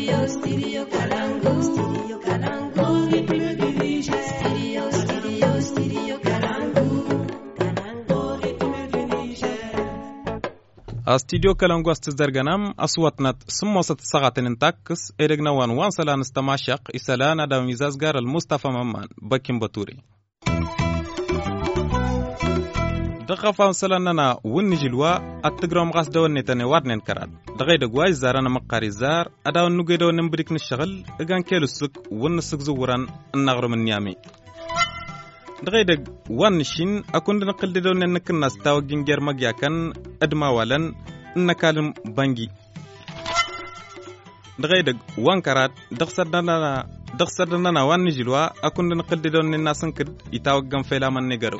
استديو كالانغو استزرغنام اصواتنا سموسة ساعتين تاكس ارغنا وان سلان استماشق اسلان دا ميزازغار المصطفى ممان بكين بطوري دقفا سلاننا ونجلوا اتغرام غاس دون نتني وارنن كرات دغاي دغواي زارنا مقاري زار ادا نوغيدو نمبريك نشغل اغان كيلوسك ونسك زوران النغر من نيامي دغاي دغ وان شين اكون نقل دون نكنا ستاو جينجر ماغيا كان ادما ولن نكالم بانجي دغاي دغ وان كرات دغسدنا وان نجلوا اكون نقل دون الناس نكد يتاو غام فيلا من نغرو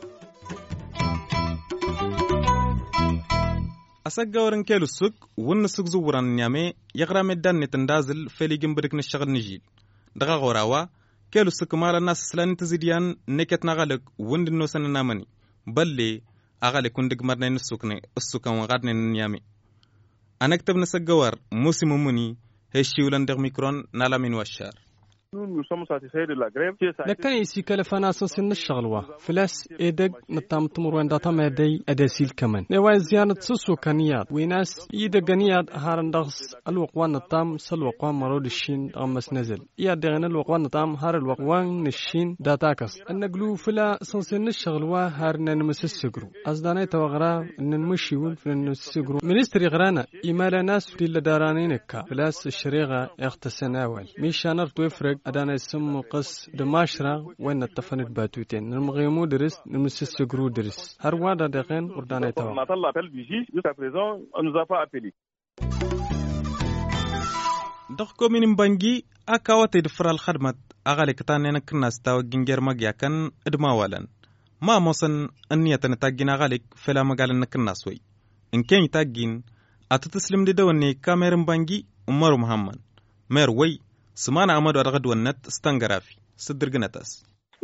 أسجورن كيلو سك ونسك زوران نيامي يغرام الدن نتندازل فيلي جنبرك نشغل نجيل دغا غوراوا كيلو سك مالا الناس سلان تزيديان نكت نغالك وند نوسن نامني بلي أغالي كندق مرنا نسوكني السكان وغادنا نيامي أنا كتب نسجور موسم مني هشيولان دغ ميكرون نالا من وشار لكن يسي كلفنا أساس الشغلوا فلاس إيدك نتام تمر وين داتا مادي أداسيل كمان نواي زيانة سوسو كانيات ويناس إيدك كانيات هارن دغس الوقوان نتام سلوقوان مرود الشين غمس نزل إياد دغن الوقوان نتام هار الوقوان نشين داتاكس النقلو فلا سنسن الشغلوا هارنا نمسسقرو أزداني توغرا ننمشيون فننسسقرو منستري غرانا إيمالا ناس في اللدارانينكا فلاس الشريغة اغتسناول ميشانر توفرق أدانا يسمو قص دماشرة وين التفنت باتوتين نمغيمو درس نمسسقرو درس هروادا دغن وردانا توغرا دخكو من بانجي أكاواتي دفر الخدمة أغالي كتانينا كنا ستاو جنجر مجيا كان إدماوالا ما موسن أنية نتاقين أغاليك فلا مقال نكنا سوي إن كان يتاقين أتتسلم دي دواني كاميرن بانجي أمارو محمد ميروي سمانا أمادو أرغد والنت ستانغرافي صدرقناتاس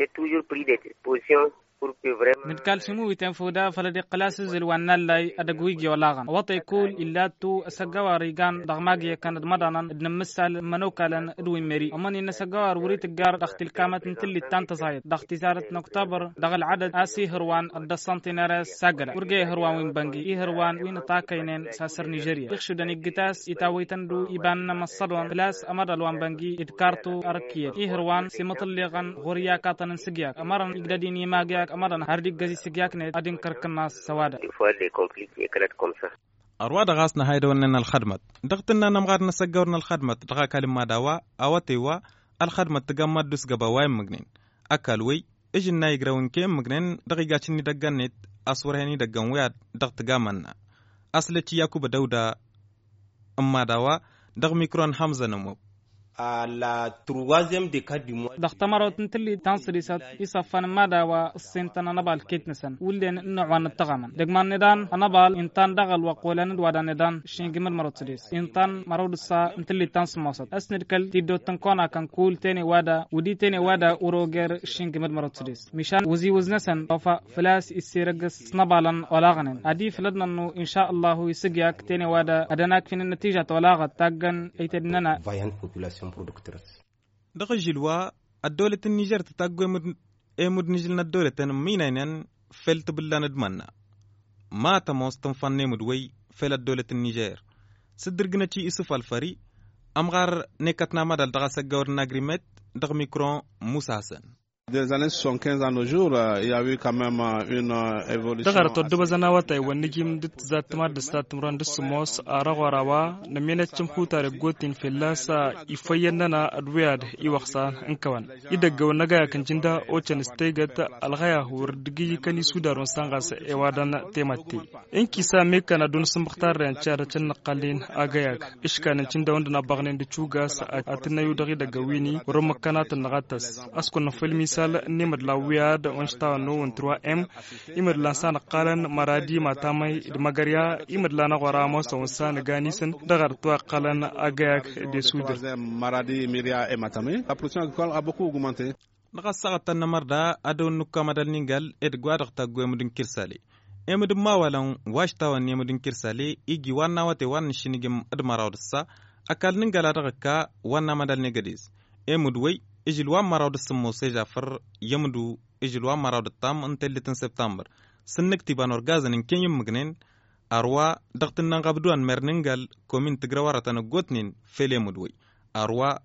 نتكلموا ويتنفودا فلدي قلاس زلوانا لاي أدقويجي ولاغن وطي كول إلا تو سجوا ريجان دغماجي كانت مدانا نمثل منوكالا دوي ميري أماني نسجار وريت الجار دخت الكامات نتلي التانت صايد دخت سارة نكتبر دغ العدد آسي هروان الدسانتينارس سجلا ورجي هروان وين بنجي إيه هروان وين تاكينين ساسر نيجيريا يخشو دني جتاس يتاوي تندو يبان مصدوان بلاس أمر الوان بنجي إدكارتو أركيه إيه هروان سمطلقان غوريا كاتن سجياك أمرن إجداديني ماجياك أمرنا هرديك جزي سجاكني أدين كركنا سوادا. أرواد غاسنا هيدا وننا الخدمة. دقتنا نمغارنا سجورنا الخدمة دقا كلمة دوا أوتيوا الخدمة تجمد دس جبواي مجنين. أكلوي إجنا يجرون كيم مجنين دقيقة دقنت أصورهني دقن وياد دقت جامنا. أصلتي ياكوب داودا أما دوا دق ميكرون حمزة نمو. la troisième décade du mois دختمرت نتلي تنصريسات يصفن مادا والسنتنا نبال كيتنسن ولين نوعان التغامن دغمان ندان نبال انتان دغل وقولن دودا ندان شينجمر مرتسديس انتان مرود السا نتلي تنصمصت اسندكل تيدو تنكونا كان كول تاني وادا ودي تاني وادا اوروغير شينجمر مرتسديس مشان وزي وزنسن طفا فلاس يسيرغس نبالن ولاغنن ادي فلدنا انه ان شاء الله يسقياك تاني وادا ادناك فين النتيجه ولاغت تاغن ايتدننا دغ جلوا الدولة النيجر تتاقوي مد نجلنا الدولة مينين فلت بالله ندمنا ما تموس تنفن مدوي فل الدولة النيجر صدرقنا تي إسف الفري أمغار نكتنا مدى دغا سجور ناغريمت دغ ميكرون موسى حسن. Des années 75 à nos jours, il y a eu quand même une évolution. دغر تدب زناوتا ونجيم دت ذات ما دستات مران دسموس أرغوراوا نمينة تمخوتا رجوتين في اللاسا يفيننا أدوياد يوخسان انكوان يدق ونجا كنجندا أوتشن استيجت الغاية وردقي كني سودارون سانغاس إيوادان تيماتي إنكي سامي كان دون سمختار رانشار تنقلين أغايك إيش كان نجندا وندنا بغنين دتشوغاس أتنا يودغي دقويني ورمكانات النغاتس أسكن فيلمي سال نمد لاوياد ونشتا نو 3M يمد لانسان قالن مرادي ماتامي دمغريا يمد لانا غراموس ونسان غانيسن دغر تو قالن اغاك دي سودر مرادي ميريا et matami la production agricole a beaucoup augmenté نغسغت النمردا ادون نكا مدل نينغال ادغوادغ تاغوي مدن كيرسالي امد ما ولان واشتا ون يمدن كيرسالي يجي وانا وتي وان شينيغم ادمراودسا أكال ننقل رغكا وانا مدال نقديز مدوي إجلوا مراود السموسي جافر يمدو إجلوا مراود الطام انتلتن سبتمبر سنك تبان أرغازن إن كين يمغنين أروا دغتنا غابدوان مرننقل كومين تقروارة نقوتنين فيلي مدوي أروا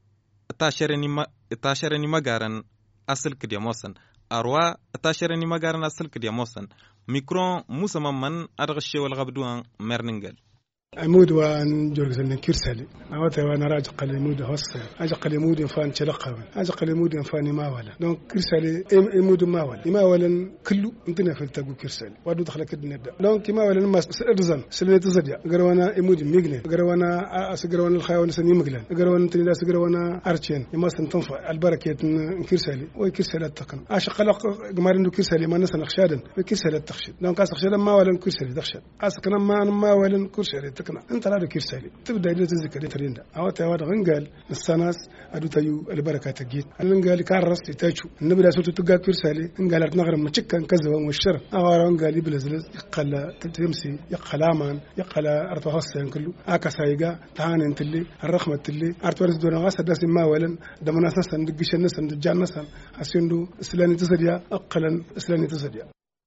تاشرني مغارن أصل كديا موسن أروا تاشرني مغارن أصل كديا موسن ميكرون موسى ممن أرغشي والغابدوان مرننقل عمود وان جورجزن كيرسالي اوتا وانا راجع قليمود هوس اجا قليمود فان تلقى اجا قليمود فان ما ولا دونك كيرسالي عمود ما ولا كله انتنا في التاغو كيرسالي وادو دخل كدنا دونك ما ولا ما ارزن سليت زديا غروانا عمود ميغلين غروانا اسغروانا الخاون سن يمغلين غروانا تني اسغروانا ارشين يما سنتنفع البركه كيرسالي وي كيرسالي تقن اش قلق غمارندو كيرسالي ما نسن خشادن كيرسالي تخشد دونك اسخشد ما ولا كيرسالي تخشد اسكن ما ولا كيرسالي أنت لا كيرسالي تبدأ إلى تذكر تريندا أو تهواد غنقال السناس أدو تيو البركة تجيت غنقال كارس تيجو النبي لا سوت تجا كيرسالي غنقال أتنغر مشكا كذا ومشر أغار غنقال يبلزلز يقلا تمسي يقلا مان يقلا أرتوهسين كله أكسايجا تهان انتلي الرخمة تلي أرتورز دون غاس داس ما ولن دمنا سن دقيش النسن دجان نسن أسيندو إسلاني تسديا أقلا إسلاني تسديا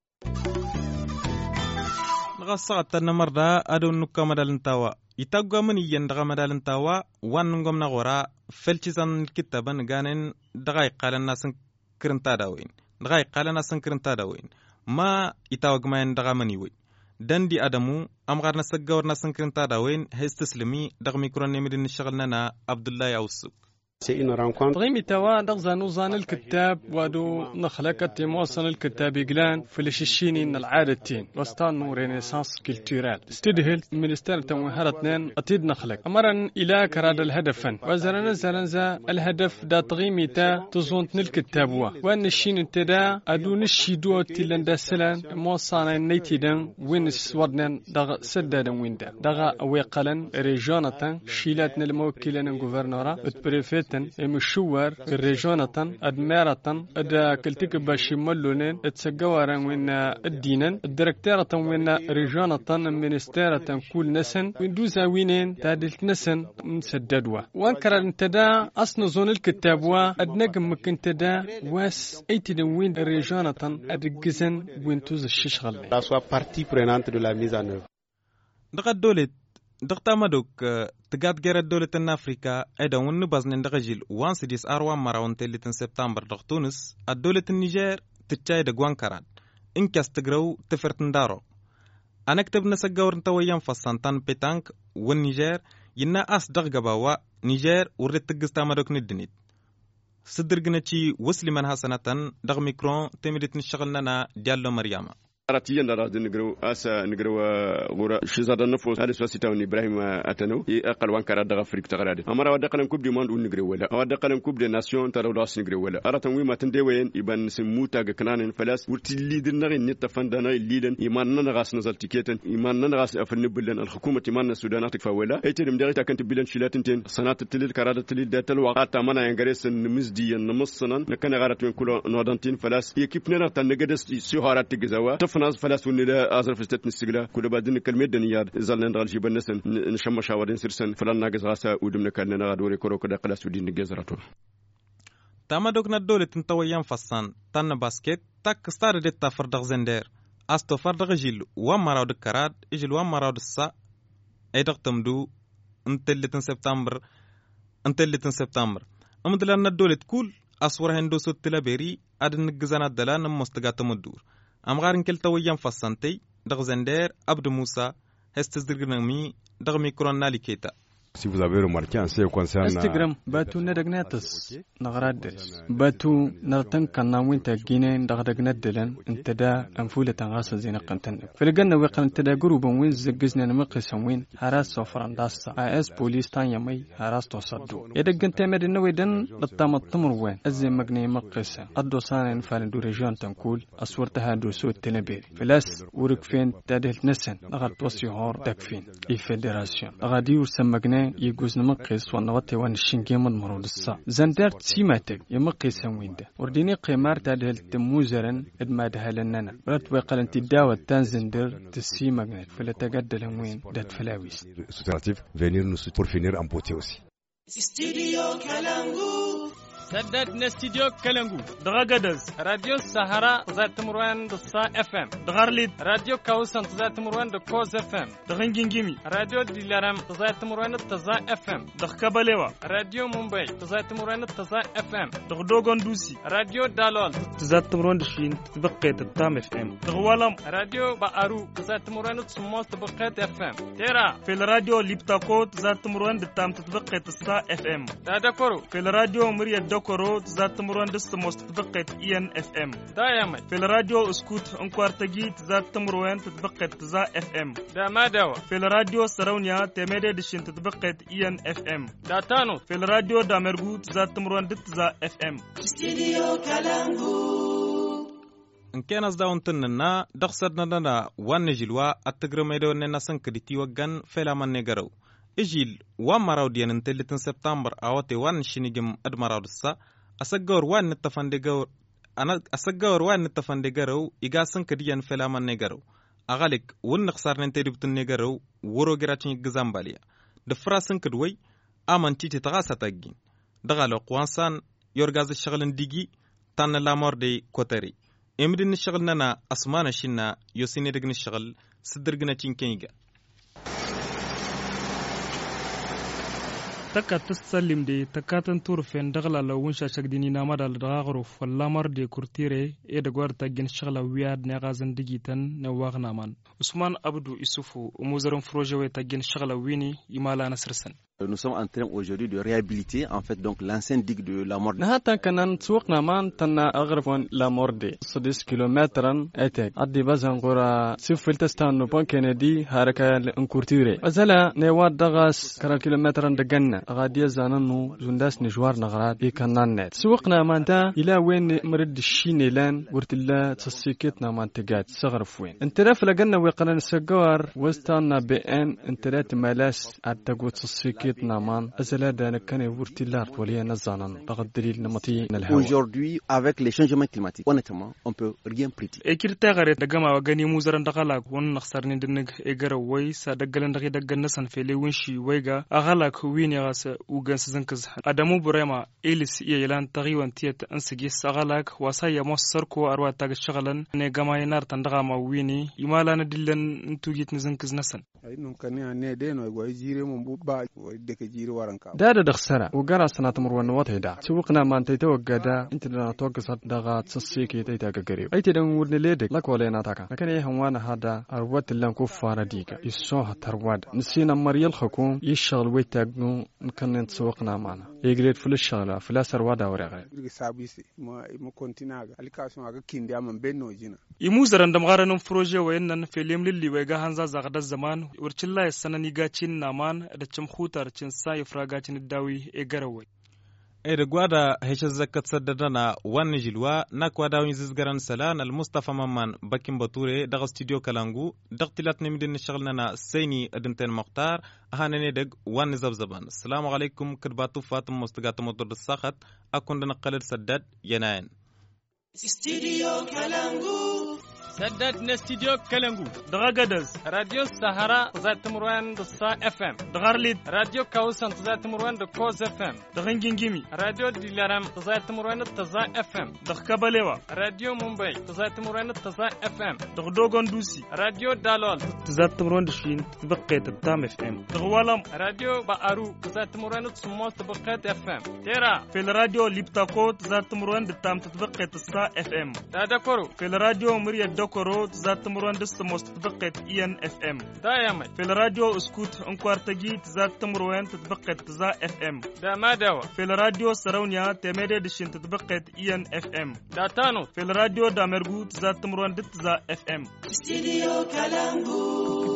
غصات النمرة أدو نكا مدالنتاوا يتاقوا من يندغى مدالنتاوا واننغم نغورا فلتزان الكتابة نغانين دغايق على الناس كرنتا داوين ما يتاقوا ما يندغى منيوي دندي أدمو أمغار نسقور ناس كرنتا داوين هستسلمي دغ ميكرون نمدين الشغلنا عبد الله يوسف طغيمي توا دغزانو زان الكتاب وادو نخلق تيموصن الكتاب يقلان فلششيني ان العادتين وستان رينيسانس كولتورال استدهل المنستير تموهر اثنين اتيد نخلق امرا الى كراد الهدفا وزرنا زرنزا الهدف دا طغيمي تا تزونت الكتاب وان الشين انتدا ادو نشيدو تيلندا سلان موصانا نيتيدن وين سودنن دغ سدادا ويندا دغ ويقلن ريجونتا شيلاتنا الموكلين غوفرنورا بريفيت مشوار الريجونة أدميرة أدا كلتك باشملونين اتسجوارن وين الدينن الدركتيرة وين ريجونة منستيرة كل نسن وين دوزا وينين تعدلت نسن مسددوا وانكر انتدا أصن زون الكتاب وأدنجم ممكن تدا واس ايتي وين ريجونة أدجزن وين توز الششغل لا سوا partie prenante de la mise en œuvre دقت دولت دقتا مدوك تقاد غير الدولة أفريقيا أيضا ونبازن دغجيل وانس ديس أروان مراون تلتن سبتمبر دغ تونس الدولة النيجر تتشاي دقوان كران إنكاس تقرو تفرتن دارو أنا كتب نسقور نتويان فالسانتان بيتانك والنيجر ينا أس دغ قباوا نيجر ورد تقستا مدوك ندنيد صدرقناتي وسلي منها سنة دغ ميكرون تمدت نشغلنا ديالو مرياما راتيا نراد نجرو أسا نجرو غورا شزاد النفوس هذا سواسيتاون إبراهيم أتنو أقل وان كراد أفريقيا تغراد أمر ودا قلم كوب دي موند ونجرو ولا ودا قلم كوب دي ناسيون ترى راس نجرو ولا أراتن وي ما تندوين يبان سموتا كنان فلاس ورتي ليدر نغي نتا فندانا ليدن إيمان نغاس نزل تيكيتن إيمان نغاس أفن بلن الحكومة إيمان السودان تكفى ولا أيتر مدري تكنت بلن شيلاتنتين سنات التليل كراد التليل داتل وقت منا ينجرس نمزدي نمصنا نكنا غارت من كل نودانتين فلاس يكيبنا تنجدس سيهارات تجزوا فناس فلاس ونلا أزرف استت نسجلا كل بعدين كلمة دنيا زلنا نرجع جبنا نشم شاورين سرسن فلان ناقص غاسا ودمنا كنا نغادوري كرو كده قلاس ودين نجزراتو تامدوكنا الدولة تنتويان فصان تان باسكت تاك ستار ديتا فردغ زندير أستو فردغ جيل ومراود الكراد إجل ومراود السا أيدغ تمدو انتلتن سبتمبر أمدلنا الدولة كل أصور هندو سوت تلابيري أدن نجزانا الدلان مستقات مدور أمغارن كلتا ويان فاسانتي دغ زندير عبد موسى هستزدرغنمي دغ ميكرون نالي كيتا Si vous avez remarqué en ce qui concerne Instagram batu nadagnatas nagrades batu nartan kanawin tagine dagdagnadelan intada anfula tangasa zina qantan filganna wiqan intada gruban win zagizna namqisan win haras sofran dassa as police tan yamay haras tosaddu yadaggan tamadina wedan latamatmur wen azzi magni maqisa addo sanan falandu region tankul aswarta hadu sut telebi filas urik fin tadil nasan nagad tosi hor takfin i federation agadi ursamagna وين يجوز نمقيس ونوتي ونشنجي من مرود الصا زندار تسيماتك يمقيس وينده ورديني قمار تادهل تموزرن ادما دهلننا ولات ويقال انت داوة تنزندر تسيماغنت فلا تقدل وين دات فلاويس venir nous pour finir en beauté aussi. Studio Kalangu. سدد استديو كلنجو دغاغدز راديو السهرة ذات مروان دصا اف ام دغارليد راديو كاوسن ذات مروان دكوز اف ام دغنجينجيمي راديو ديلارام ذات مروان تزا اف ام دغكباليوا راديو مومباي ذات مروان تزا اف ام دغدوغون دوسي راديو دالول ذات مروان دشين تبقيت التام اف ام دغوالم راديو بارو ذات مروان تسموس تبقيت اف ام تيرا في الراديو ليبتاكوت ذات مروان التام تبقيت السا اف ام داكورو في الراديو مريا دوكورو ذات مروان دست مستبقت ان اف ام دايما في الراديو اسكوت انكوارتجيت ذات مروان تتبقت ذا اف ام دا ما دوا في الراديو سراونيا تميدي دشين تتبقت ان اف ام دا تانو في الراديو دامرغوت ذات مروان دت ذا اف ام استديو كالانغو إن كان أصدقون تننا دخسرنا لنا ونجلوا التجربة ميدوننا سنكدتي وجن فلا من نجرو إجيل ومراو ديان انتلتن سبتمبر أوتي وان شنيجم أدمراو دسا أسجور وان نتفندقور أنا أسجور وان نتفندقرو إجاسن كديان فلا من نجرو أغالك ونخسر ننتدبت النجرو ورو جراتين جزامباليا دفراسن كدوي أمن تيجي تغاسة تجين دغالو قوانسان يورجاز الشغل ديجي تان لامور دي كوتري إمدن الشغل ننا أسمان شنا يوسيني دقن الشغل صدرقنا تينكينيجا تكا تسلم دي تكاتن تورفين دغلا لو ونشا شقديني نامادا لدغاغروف واللامر دي كورتيري ايه دغوار تاقين شغلا وياد نغازن ديجيتن نواغ نامان عثمان عبدو يسوفو وموزرون فروجوي تاقين شغلا ويني يمالا نسرسن. Nous sommes en train aujourd'hui de réhabiliter en fait donc l'ancienne digue de la Morde. نهاتا كنان سوقنا مان تنا أغرفون لا موردي 6 كيلومترا اتك عدي بزن غورا سيفل تستانو بون كندي هاركا انكورتيري ازلا نيواد دغاس كرا كيلومترا دغنا غادي زاننو زنداس نجوار نغرات بي كنان نت سوقنا مان تا الى وين مرد الشينيلان ورتلا تصيكتنا مان تقاد صغرف وين انت رف لقنا ويقرن سجار وستانا بي ان انت مالاس ادغو تصيك Aujourd'hui, avec les changements climatiques, honnêtement, on peut rien prédire. Ekirtagare dagama wagani muzaran dagala won nakhsarni dinnig egara way sa dagalan dagi daganna san fele winshi wayga agala ku wini gas ugan sankaz adamu burema elis yelan tagiwan tiyat ansigi sagalak wasaya mosar ko arwa tag shagalan ne gama yinar tandaga ma wini imalana dillan ntugit nizankaz nasan ay num kan ne de no way jire mum bu ba deke jiri waranka dada dakhsara ugara sanat murwan watida suqna man taytawgada inta dana toqsat daga tsiki taytaga garib ay tidan wurne ledek lakolena taka lakani hanwana hada arwat lan ku faradiga isoha tarwad nisina mariyal hukum yishghal waytagnu kan suqna mana yegret fil shagla fil sarwada waraga sabisi ma kontinaga alikason aga kindi am benno jina imuzaran dam garanum projet wayennan felim lilli wayga hanza zagada zaman urchilla sanani gacin naman da chimkhutar cin sai fragacin dawi e garawai إذا قادا هيش الزكاة سددنا ونجلوا نقادا وينزجران سلان المصطفى ممان بكين بطوري دغ استوديو كلانجو دغتلات نمدين شغلنا سيني أدنتين مختار أهانني دغ ونزبزبان السلام عليكم كرباتو فاطم مستقات مطر الساخت أكون نقلل سدد يناين استوديو كلانجو سدد نستديو كلنجو دغاغدز راديو السهرة ذات مروان دصا اف ام دغارليد راديو كاوسن ذات مروان دكوز اف ام دغنجينجيمي راديو ديلارام ذات مروان تزا اف ام دغكباليوا راديو مومباي ذات مروان تزا اف ام دغدوغون دوسي راديو دالول ذات مروان دشين بقيت التام اف ام دغوالم راديو بارو ذات مروان تسموس بقيت اف ام تيرا في الراديو ليبتاكوت ذات مروان التام تبقيت السا اف ام داكورو في الراديو مريا دوكورو ذات مروان دست مستبقت ان اف ام دايما في الراديو اسكوت انكوارتجيت ذات مروان تتبقت ذا اف ام دا ما دوا في الراديو سراونيا تميدي دشين تتبقت ان اف ام دا تانو في الراديو دامرغوت ذات مروان دت ذا اف ام استديو كلانجو